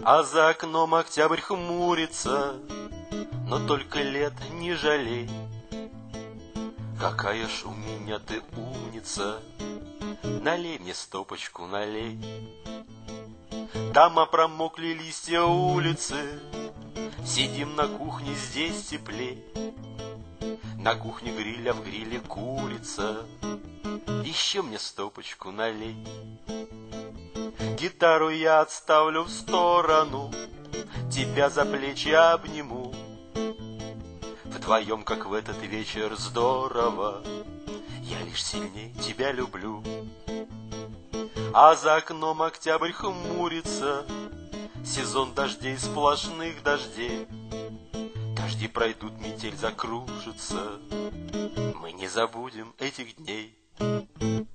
А за окном октябрь хмурится, но только лет не жалей. Какая ж у меня ты умница, налей мне стопочку, налей. Дома промокли, листья улицы, сидим на кухне, здесь теплей. На кухне гриль, а в гриле курица, еще мне стопочку налей. Гитару я отставлю в сторону, тебя за плечи обниму. Вдвоем, как в этот вечер, здорово, я лишь сильней тебя люблю. А за окном октябрь хмурится, сезон дождей, сплошных дождей. Дожди пройдут, метель закружится, мы не забудем этих дней.